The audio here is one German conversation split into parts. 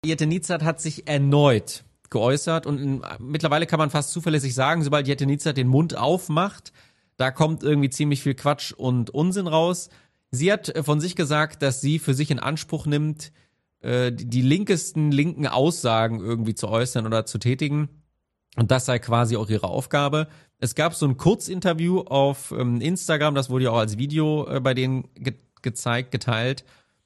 Jette Nitzat hat sich erneut geäußert und mittlerweile kann man fast zuverlässig sagen, sobald Jette Nitzat den Mund aufmacht, da kommt irgendwie ziemlich viel Quatsch und Unsinn raus. Sie hat von sich gesagt, dass sie für sich in Anspruch nimmt, die linken Aussagen irgendwie zu äußern oder zu tätigen. Und das sei quasi auch ihre Aufgabe. Es gab so ein Kurzinterview auf Instagram, das wurde ja auch als Video bei denen geteilt.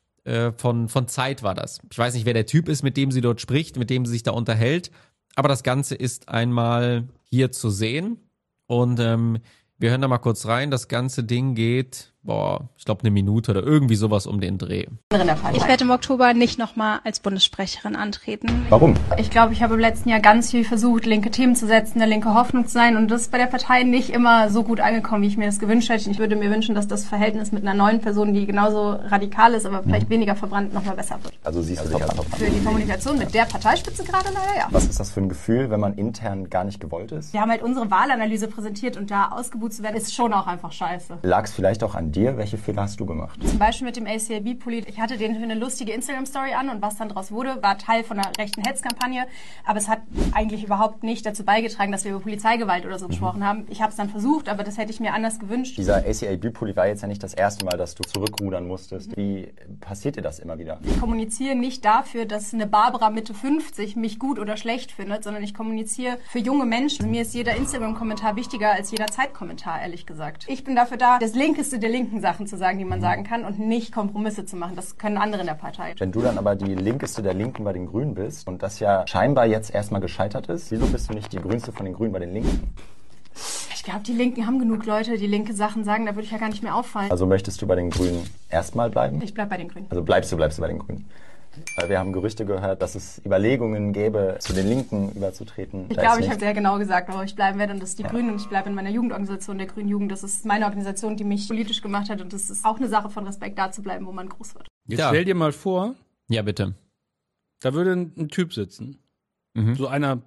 Von Zeit war das. Ich weiß nicht, wer der Typ ist, mit dem sie dort spricht, mit dem sie sich da unterhält. Aber das Ganze ist einmal hier zu sehen. Und wir hören da mal kurz rein. Das ganze Ding geht, ich glaube 1 Minute oder irgendwie sowas um den Dreh. Ich werde im Oktober nicht nochmal als Bundessprecherin antreten. Warum? Ich glaube, ich habe im letzten Jahr ganz viel versucht, linke Themen zu setzen, eine linke Hoffnung zu sein. Und das ist bei der Partei nicht immer so gut angekommen, wie ich mir das gewünscht hätte. Ich würde mir wünschen, dass das Verhältnis mit einer neuen Person, die genauso radikal ist, aber vielleicht weniger verbrannt, nochmal besser wird. Also siehst du dich als verbrannt? Für die Kommunikation mit der Parteispitze gerade leider ja. Was ist das für ein Gefühl, wenn man intern gar nicht gewollt ist? Wir haben halt unsere Wahlanalyse präsentiert und da ausgebuht zu werden, ist schon auch einfach scheiße. Lag es vielleicht auch an dir? Welche Fehler hast du gemacht? Zum Beispiel mit dem ACAB-Polit. Ich hatte den für eine lustige Instagram-Story an und was dann daraus wurde, war Teil von einer rechten Hetzkampagne. Aber es hat eigentlich überhaupt nicht dazu beigetragen, dass wir über Polizeigewalt oder so gesprochen haben. Ich habe es dann versucht, aber das hätte ich mir anders gewünscht. Dieser ACAB-Polit war jetzt ja nicht das erste Mal, dass du zurückrudern musstest. Wie passiert dir das immer wieder? Ich kommuniziere nicht dafür, dass eine Barbara Mitte 50 mich gut oder schlecht findet, sondern ich kommuniziere für junge Menschen. Mir ist jeder Instagram-Kommentar wichtiger als jeder Zeitkommentar, ehrlich gesagt. Ich bin dafür da, das Linkeste der linken Sachen zu sagen, die man sagen kann und nicht Kompromisse zu machen. Das können andere in der Partei. Wenn du dann aber die Linkeste der Linken bei den Grünen bist und das ja scheinbar jetzt erstmal gescheitert ist, wieso bist du nicht die Grünste von den Grünen bei den Linken? Ich glaube, die Linken haben genug Leute, die linke Sachen sagen, da würde ich ja gar nicht mehr auffallen. Also möchtest du bei den Grünen erstmal bleiben? Ich bleib bei den Grünen. Also bleibst du bei den Grünen? Weil wir haben Gerüchte gehört, dass es Überlegungen gäbe, zu den Linken überzutreten. Ich glaube, ich habe sehr genau gesagt, wo ich bleiben werde. Und das ist die Grünen. Und ich bleibe in meiner Jugendorganisation, der Grünen Jugend. Das ist meine Organisation, die mich politisch gemacht hat. Und das ist auch eine Sache von Respekt, da zu bleiben, wo man groß wird. Jetzt stell dir mal vor, ja bitte, da würde ein Typ sitzen. So einer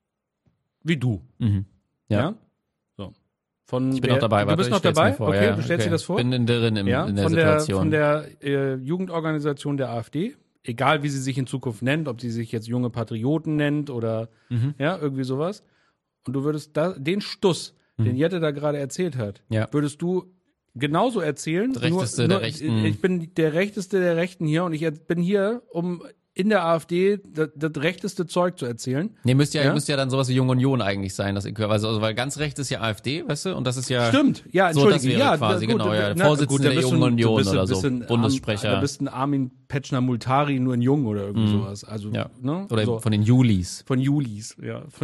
wie du. Ja? So. Ich bin noch dabei. Du bist noch dabei? Vor. Okay, ja, du stellst dir das vor? Ich bin drin in der Situation. Von der Jugendorganisation der AfD. Egal, wie sie sich in Zukunft nennt, ob sie sich jetzt Junge Patrioten nennt oder irgendwie sowas. Und du würdest den Stuss, den Jette da gerade erzählt hat, würdest du genauso erzählen. Der Rechteste der Rechten. Ich bin der Rechteste der Rechten hier und ich bin hier, um in der AfD das rechteste Zeug zu erzählen. Nee, müsste ja dann sowas wie Junge Union eigentlich sein, weil ganz rechts ist ja AfD, weißt du, und das ist ja stimmt, ja, so, das wäre ja, quasi, gut, genau, ja, Vorsitzender der Jungen Union oder so, Bundessprecher. Du bist ein Armin Petschner-Multari, nur ein Jung oder irgendwie sowas. Also, ne? Oder so. von den Julis. Von Julis.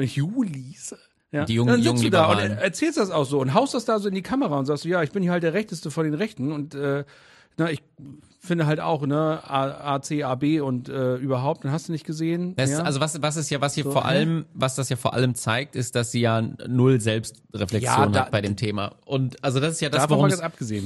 Ja. Die jungen Dann sitzt du da und Liberalen. erzählst das auch so und haust das da so in die Kamera und sagst so, ja, ich bin hier halt der Rechteste von den Rechten und ich finde halt auch, AC, AB und überhaupt, dann hast du nicht gesehen. Also was das ja vor allem zeigt, ist, dass sie ja null Selbstreflexion hat bei dem Thema. Und also das ist ja das, worum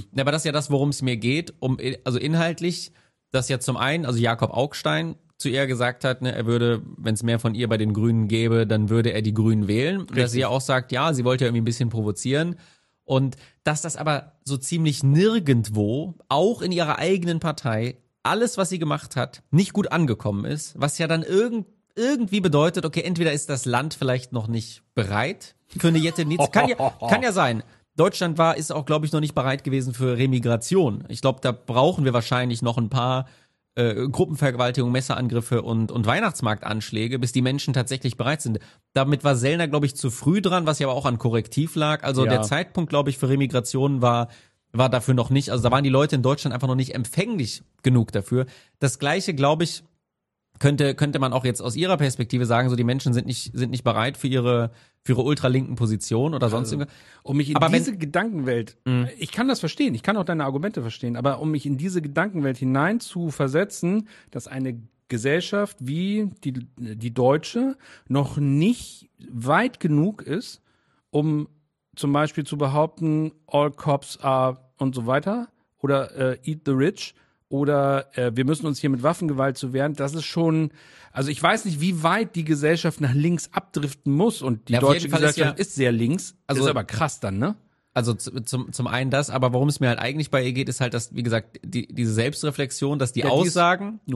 es mir geht, also inhaltlich, dass ja zum einen, also Jakob Augstein zu ihr gesagt hat, er würde, wenn es mehr von ihr bei den Grünen gäbe, dann würde er die Grünen wählen. Und dass sie ja auch sagt, ja, sie wollte ja irgendwie ein bisschen provozieren. Und dass das aber so ziemlich nirgendwo, auch in ihrer eigenen Partei, alles, was sie gemacht hat, nicht gut angekommen ist, was ja dann irgendwie bedeutet, okay, entweder ist das Land vielleicht noch nicht bereit für eine Jette Nitzat. Kann ja sein. Deutschland ist auch, glaube ich, noch nicht bereit gewesen für Remigration. Ich glaube, da brauchen wir wahrscheinlich noch ein paar Gruppenvergewaltigung, Messerangriffe und Weihnachtsmarktanschläge, bis die Menschen tatsächlich bereit sind. Damit war Sellner, glaube ich, zu früh dran, was ja aber auch an Korrektiv lag. Also der Zeitpunkt, glaube ich, für Remigration war dafür noch nicht, also da waren die Leute in Deutschland einfach noch nicht empfänglich genug dafür. Das Gleiche, glaube ich, könnte man auch jetzt aus ihrer Perspektive sagen, so die Menschen sind nicht bereit für ihre ultralinken Position oder sonst irgendwas. Um mich in diese Gedankenwelt, ich kann das verstehen, ich kann auch deine Argumente verstehen, aber um mich in diese Gedankenwelt hinein zu versetzen, dass eine Gesellschaft wie die deutsche noch nicht weit genug ist, um zum Beispiel zu behaupten, all cops are und so weiter oder eat the rich, oder wir müssen uns hier mit Waffengewalt zu wehren, das ist schon, also ich weiß nicht, wie weit die Gesellschaft nach links abdriften muss und die deutsche Gesellschaft ist sehr links, also ist aber krass dann, ne? Also zum einen das, aber worum es mir halt eigentlich bei ihr geht, ist halt, dass, wie gesagt, diese Selbstreflexion, dass die Aussagen... Null.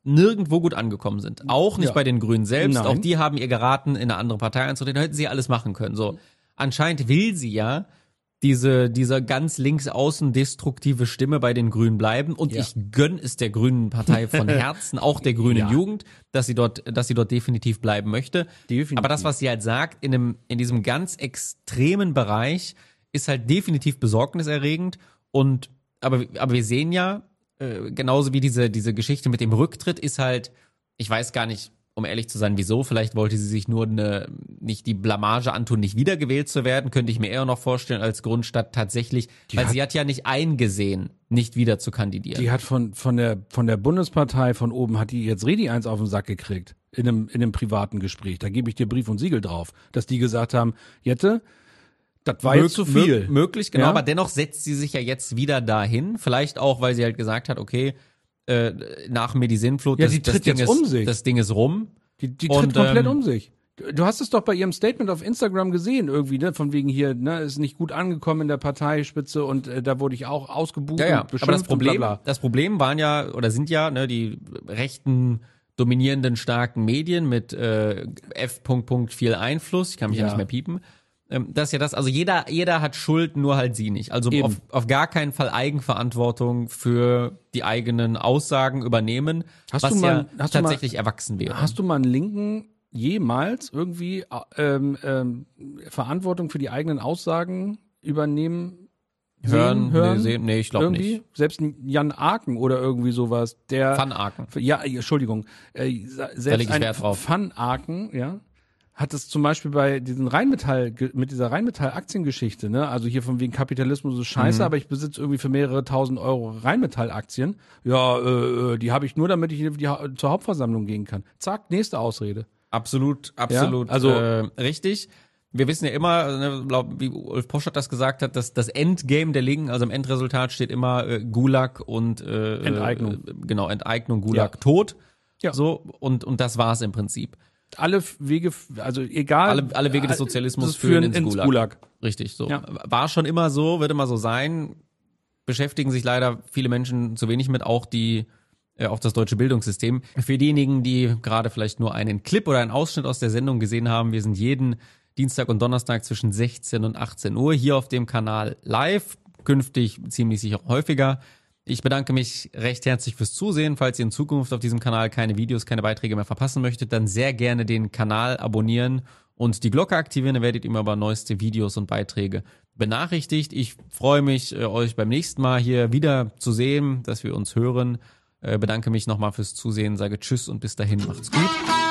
nirgendwo gut angekommen sind. Auch nicht bei den Grünen selbst. Nein. Auch die haben ihr geraten, in eine andere Partei einzutreten. Da hätten sie alles machen können. So, anscheinend will sie ja dieser ganz links außen destruktive Stimme bei den Grünen bleiben. Und ich gönn es der Grünen Partei von Herzen, auch der Grünen Jugend, dass sie dort definitiv bleiben möchte. Definitiv. Aber das, was sie halt sagt, in diesem ganz extremen Bereich, ist halt definitiv besorgniserregend. Aber wir sehen ja, genauso wie diese Geschichte mit dem Rücktritt ist halt, ich weiß gar nicht, um ehrlich zu sein, wieso, vielleicht wollte sie sich nur nicht die Blamage antun, nicht wiedergewählt zu werden, könnte ich mir eher noch vorstellen als Grund, statt tatsächlich, weil sie hat ja nicht eingesehen, nicht wieder zu kandidieren. Die hat von der Bundespartei von oben, hat die jetzt Redi eins auf den Sack gekriegt, in einem privaten Gespräch, da gebe ich dir Brief und Siegel drauf, dass die gesagt haben, Jette, das war jetzt zu viel. Möglich, genau, aber dennoch setzt sie sich ja jetzt wieder dahin, vielleicht auch, weil sie halt gesagt hat, okay, nach mir die Sinnflut, die tritt jetzt um sich. Das Ding ist rum. Die tritt komplett um sich. Du hast es doch bei ihrem Statement auf Instagram gesehen irgendwie, ne, von wegen hier, ne, ist nicht gut angekommen in der Parteispitze und da wurde ich auch ausgebucht und beschimpft. Aber das Problem waren ja, oder sind ja, ne, die rechten, dominierenden, starken Medien mit viel Einfluss, ich kann mich ja nicht mehr piepen. Das ist ja das, also jeder hat Schuld, nur halt sie nicht. Also auf gar keinen Fall Eigenverantwortung für die eigenen Aussagen übernehmen, tatsächlich erwachsen wäre. Hast du mal einen Linken jemals irgendwie Verantwortung für die eigenen Aussagen übernehmen? Hören? Nee, ich glaube nicht. Selbst Jan Aken oder irgendwie sowas, der Van Aken. Ja, Entschuldigung. Selbst da leg ich Wert drauf. Van Aken, ja, hat es zum Beispiel bei diesen mit dieser Rheinmetall-Aktiengeschichte, ne, also hier von wegen Kapitalismus ist scheiße, aber ich besitze irgendwie für mehrere tausend Euro Rheinmetall-Aktien. Ja, die habe ich nur, damit ich zur Hauptversammlung gehen kann. Zack, nächste Ausrede. Absolut, ja? Also richtig. Wir wissen ja immer, ne, wie Ulf Poschardt das gesagt hat, dass das Endgame der Linken, also im Endresultat steht immer Gulag und Enteignung. Genau, Enteignung, Gulag, Tod. Ja. So, und das war's im Prinzip. Alle Wege, also egal. Alle Wege des Sozialismus führen ins Gulag. Richtig, so. Ja. War schon immer so, wird immer so sein. Beschäftigen sich leider viele Menschen zu wenig mit, auch das deutsche Bildungssystem. Für diejenigen, die gerade vielleicht nur einen Clip oder einen Ausschnitt aus der Sendung gesehen haben, wir sind jeden Dienstag und Donnerstag zwischen 16 und 18 Uhr hier auf dem Kanal live, künftig ziemlich sicher häufiger. Ich bedanke mich recht herzlich fürs Zusehen. Falls ihr in Zukunft auf diesem Kanal keine Videos, keine Beiträge mehr verpassen möchtet, dann sehr gerne den Kanal abonnieren und die Glocke aktivieren. Dann werdet ihr immer über neueste Videos und Beiträge benachrichtigt. Ich freue mich, euch beim nächsten Mal hier wieder zu sehen, dass wir uns hören. Bedanke mich nochmal fürs Zusehen, sage Tschüss und bis dahin, macht's gut.